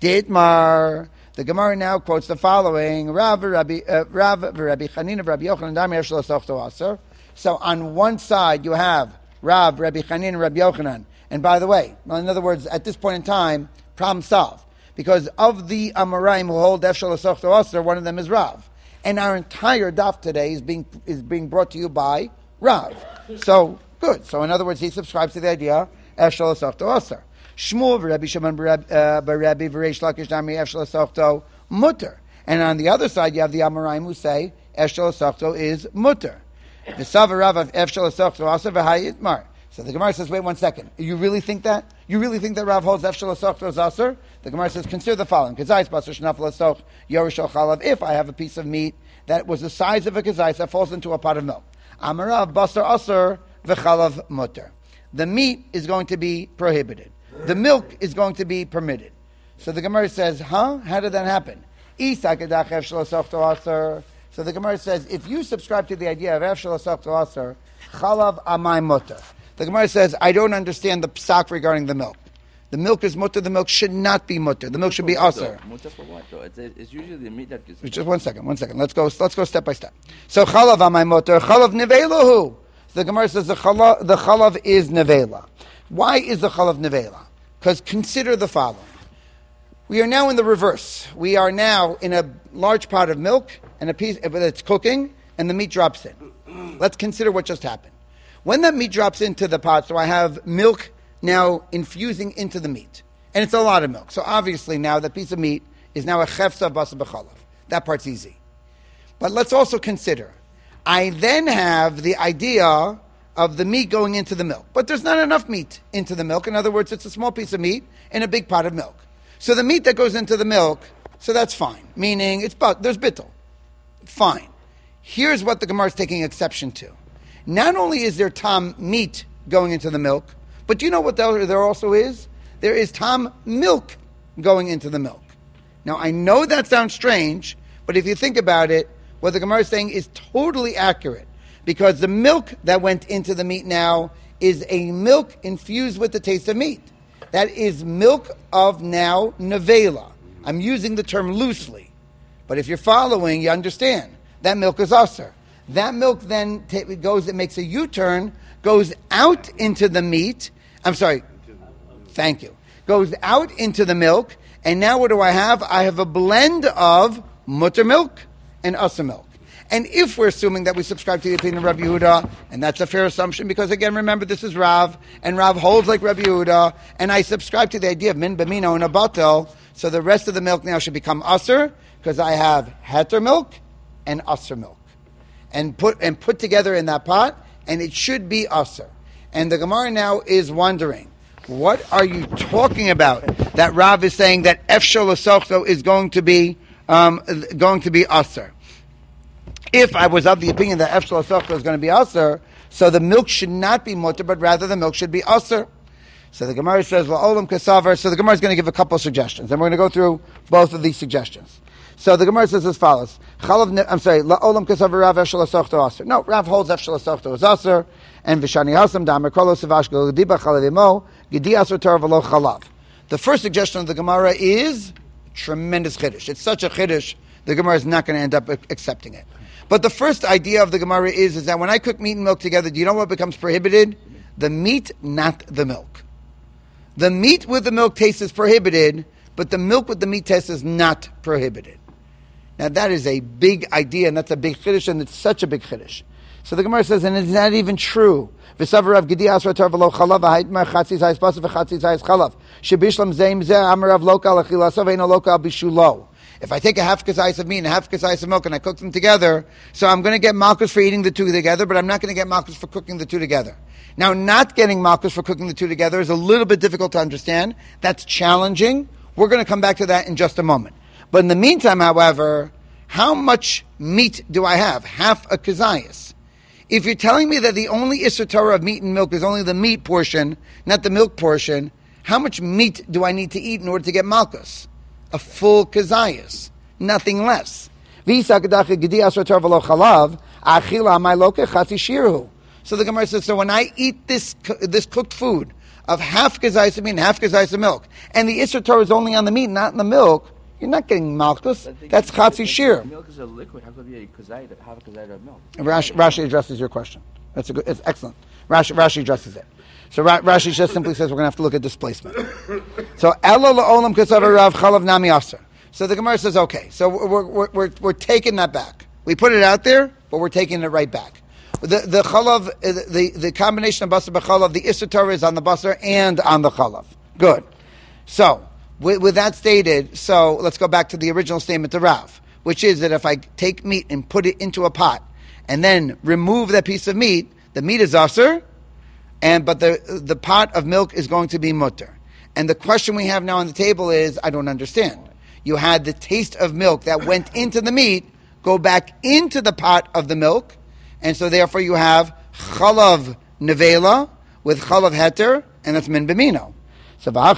Ditmar, the Gemara now quotes the following: Rav, Rabbi, uh, Rav, Rabbi Chanina, Rabbi Yochanan, Dami efshel l'sochto aser. So on one side you have Rav, Rabbi Chanina, and Rabbi Yochanan. And by the way, in other words, at this point in time, problem solved. Because of the Amoraim who hold efshel l'sochto aser, one of them is Rav. And our entire daf today is being is being brought to you by Rav. So, good. So in other words, he subscribes to the idea efshel l'sochto aser. Shmuel v'Rabbi Shimon b'Rabbi v'Reish Lakish Dami efshel l'sochto mutter. And on the other side, you have the Amoraim who say efshel l'sochto is mutter. V'sav Rav of efshel l'sochto aser v'hayitmar. So the Gemara says, wait one second. You really think that? You really think that Rav holds efshel l'sochto is aser? The Gemara says, consider the following. Kazais basar shnafel l'soch yorishol chalav. If I have a piece of meat that was the size of a kazais that falls into a pot of milk. Amarav basar aser v'chalav mutter. The meat is going to be prohibited. The milk is going to be permitted. So the Gemara says, huh? How did that happen? Isa kedach efshel l'sochto aser. So the Gemara says, if you subscribe to the idea of efshel l'sochto aser, chalav amay mutter. The Gemara says, I don't understand the psak regarding the milk. The milk is mutter. The milk should not be mutter. The milk should be aser. Mutter for what though? It's, it's usually the meat that gets. Just one second. One second. Let's go. Let's go step by step. So chalav amay mutter. Chalav nevelahu. The Gemara says the chalav, the chalav is nevela. Why is the chalav nevela? Because consider the following. We are now in the reverse. We are now in a large pot of milk and a piece that's cooking, and the meat drops in. Let's consider what just happened. When that meat drops into the pot, so I have milk now infusing into the meat. And it's a lot of milk. So obviously now that piece of meat is now a chefsa basa b'chalav. That part's easy. But let's also consider, I then have the idea of the meat going into the milk. But there's not enough meat into the milk. In other words, it's a small piece of meat in a big pot of milk. So the meat that goes into the milk, so that's fine. Meaning, it's but there's bittul. Fine. Here's what the Gemara is taking exception to. Not only is there tam meat going into the milk, but do you know what there also is? There is tam milk going into the milk. Now, I know that sounds strange, but if you think about it, what the Gemara is saying is totally accurate. Because the milk that went into the meat now is a milk infused with the taste of meat. That is milk of now nevela. I'm using the term loosely. But if you're following, you understand. That milk is aser. That milk then t- goes, it makes a U-turn, goes out into the meat. I'm sorry. Thank you. Goes out into the milk. And now what do I have? I have a blend of mutter milk and aser milk. And if we're assuming that we subscribe to the opinion of Rabbi Yehuda, and that's a fair assumption, because again, remember, this is Rav, and Rav holds like Rabbi Yehuda, and I subscribe to the idea of min b'mino and a batel, so the rest of the milk now should become aser, because I have heter milk and aser milk. And put and put together in that pot, and it should be aser. And the Gemara now is wondering, what are you talking about? That Rav is saying that efshel l'sochto is going to be um, going to be aser. If I was of the opinion that efshel l'sochto is going to be aser, so the milk should not be mutter, but rather the milk should be aser. So the Gemara says, "La'olam kasavar." So the Gemara is going to give a couple of suggestions, and we're going to go through both of these suggestions. So the Gemara says as follows: Chalav, I'm sorry, la'olam kasavar Rav efshel l'sochto aser. No, Rav holds efshel l'sochto is aser, and v'shani hasam damer kolo sevash gediba chalavimo gedi aser tar v'lo chalav. The first suggestion of the Gemara is tremendous chiddush. It's such a chiddush, the Gemara is not going to end up accepting it. But the first idea of the Gemara is, is that when I cook meat and milk together, do you know what becomes prohibited? The meat, not the milk. The meat with the milk taste is prohibited, but the milk with the meat taste is not prohibited. Now that is a big idea, and that's a big chiddush, and it's such a big chiddush. So the Gemara says, and it's not even true. If I take a half kazayis of meat and a half kazayis of milk and I cook them together, so I'm going to get malchus for eating the two together, but I'm not going to get malchus for cooking the two together. Now, not getting malchus for cooking the two together is a little bit difficult to understand. That's challenging. We're going to come back to that in just a moment. But in the meantime, however, how much meat do I have? Half a kazayis. If you're telling me that the only Isser Torah of meat and milk is only the meat portion, not the milk portion, how much meat do I need to eat in order to get malchus? A full kazayas, nothing less. So the Gemara says, so when I eat this this cooked food of half kazayas of meat and half kazayas of milk, and the Isser Torah is only on the meat, not in the milk, you're not getting malchus. That's chatzi shir. Milk is a liquid. How could it be a kazayit, half a kazayit of milk? Rashi, Rashi addresses your question. That's a good. It's excellent. Rashi, Rashi addresses it. So Rashi just simply says we're going to have to look at displacement. So elo la'olam kasavar rav chalav nami aser. So the Gemara says, okay, so we're, we're we're we're taking that back. We put it out there, but we're taking it right back. The the chalav, the the combination of basar b'chalav, the Isser Torah is on the basar and on the chalav. Good. So with, with that stated, so let's go back to the original statement to Rav, which is that if I take meat and put it into a pot and then remove that piece of meat, the meat is aser, and but the the pot of milk is going to be mutter. And the question we have now on the table is, I don't understand. You had the taste of milk that went into the meat go back into the pot of the milk, and so therefore you have chalav nevela with chalav heter, and that's min b'mino. So the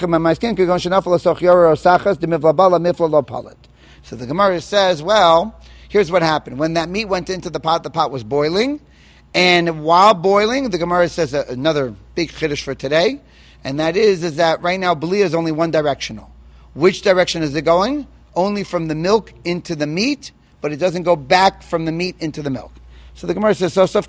Gemara says, well, here's what happened. When that meat went into the pot, the pot was boiling, and while boiling, the Gemara says uh, another big chiddush for today, And that is, is that right now Blia is only one directional. Which direction is it going? Only from the milk into the meat, but it doesn't go back from the meat into the milk. So the Gemara says, so So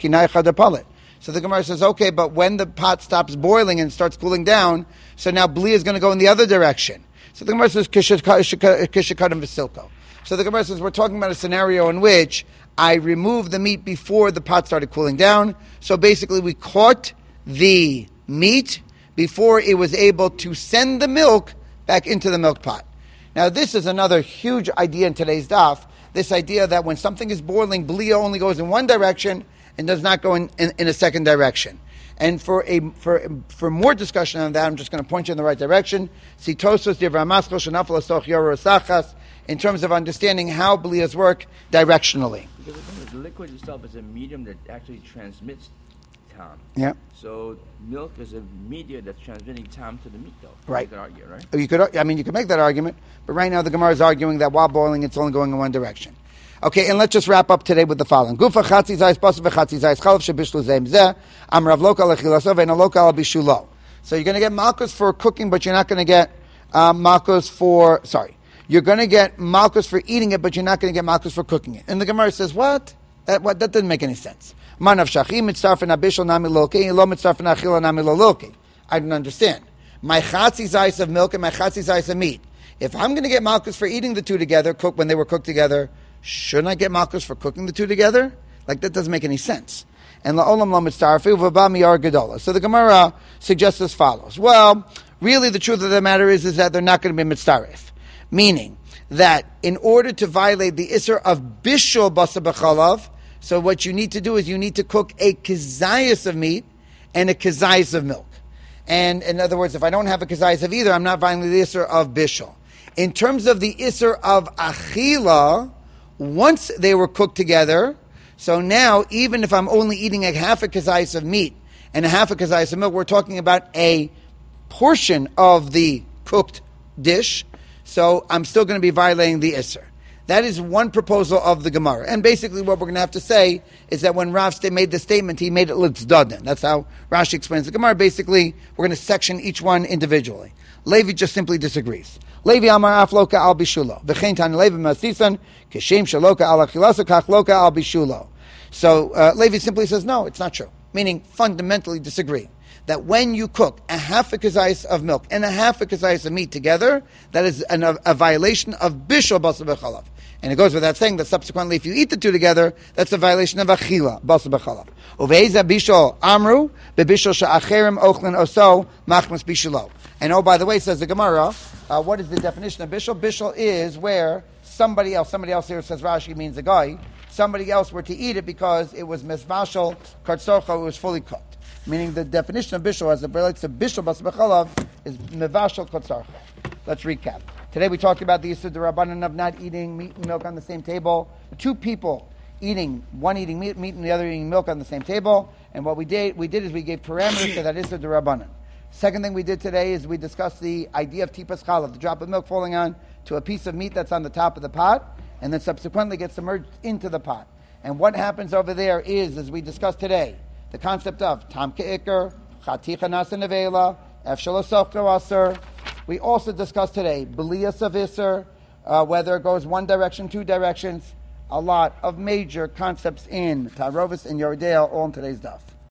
the Gemara says, okay, but when the pot stops boiling and starts cooling down, so now Blia is going to go in the other direction. So the Gemara says, Kishakadim Vasilko. So the Gemara says, we're talking about a scenario in which I removed the meat before the pot started cooling down. So basically we caught the meat before it was able to send the milk back into the milk pot. Now this is another huge idea in today's daf, this idea that when something is boiling, Blia only goes in one direction and does not go in, in, in a second direction. And for a for for more discussion on that, I'm just going to point you in the right direction. See Tosfos Divrei Maskil Shenafal Asoch Yorah Sachas, in terms of understanding how Blias work directionally. Because the thing is, the liquid itself is a medium that actually transmits time. Yeah. So milk is a media that's transmitting time to the meat, though. Right. You could argue, right? You could, I mean, you could make that argument, but right now the Gemara is arguing that while boiling, it's only going in one direction. Okay, and let's just wrap up today with the following. Gufa chatzi zayis pasu v'chatzi zayis chalav shebishlu zeim zeh am rav loka lechilaso ve'ena loka al bishulo. So you're going to get malchus for cooking, but you're not going to get um, malchus for, sorry, you're going to get malchus for eating it, but you're not going to get malchus for cooking it. And the Gemara says, what? That, what? That doesn't make any sense. Manav shachim mitzarfen abishul nami loki, lo mitzarfen achila nami lo loki. I don't understand. My chatzi zayis of milk and my chatzi zayis of meat. If I'm going to get malchus for eating the two together, cook when they were cooked together, shouldn't I get malchus for cooking the two together? Like, that doesn't make any sense. And la'olam lo mitzarfi u'vaba miyar gedola. So the Gemara suggests as follows. Well, really the truth of the matter is, is that they're not going to be mitzaref. Meaning that in order to violate the isser of bishul basa b'chalav, so what you need to do is you need to cook a kazayas of meat and a kazayas of milk. And in other words, if I don't have a kazayas of either, I'm not violating the isser of bishul. In terms of the isser of achila, once they were cooked together, so now even if I'm only eating a half a kazayas of meat and a half a kazayas of milk, we're talking about a portion of the cooked dish, so I'm still going to be violating the isser. That is one proposal of the Gemara. And basically what we're going to have to say is that when Rav made the statement, he made it l'tzdaden. That's how Rashi explains the Gemara. Basically, we're going to section each one individually. Levi just simply disagrees. Levi amar afloka al bishulo. V'chein tani Levi masisan kishem shaloka al achilasa kach loka al bishulo. So uh, Levi simply says, no, it's not true. Meaning, fundamentally disagree. That when you cook a half a kazayas of milk and a half a kazayas of meat together, that is an, a, a violation of bishul basa b'chalav. And it goes without saying that subsequently, if you eat the two together, that's a violation of achila basa b'chalav. Uveiza bishul amru bebishul she'acherim ochlin oso machmas bishulo. And oh, by the way, says the Gemara, uh, what is the definition of bishul? Bishul is where somebody else, somebody else here says Rashi means a guy, somebody else were to eat it because it was mesvashal kartzorcha, it was fully cooked. Meaning the definition of bishul as it relates to bishul bas b'chalav is mevashal kotzarcha. Let's recap. Today we talked about the Yisud Rabbanan of not eating meat and milk on the same table. Two people eating, one eating meat, meat and the other eating milk on the same table. And what we did, we did is we gave parameters to that Yisud Rabbanan. Second thing we did today is we discussed the idea of tipas chalav, the drop of milk falling on to a piece of meat that's on the top of the pot, and then subsequently gets submerged into the pot. And what happens over there is, as we discussed today, the concept of tam ke'ikr, chaticha nasa nevela, efshal asofka aser. We also discussed today b'liyas of iser, uh, whether it goes one direction, two directions. A lot of major concepts in Tarovis and Yeridea, all in today's daf.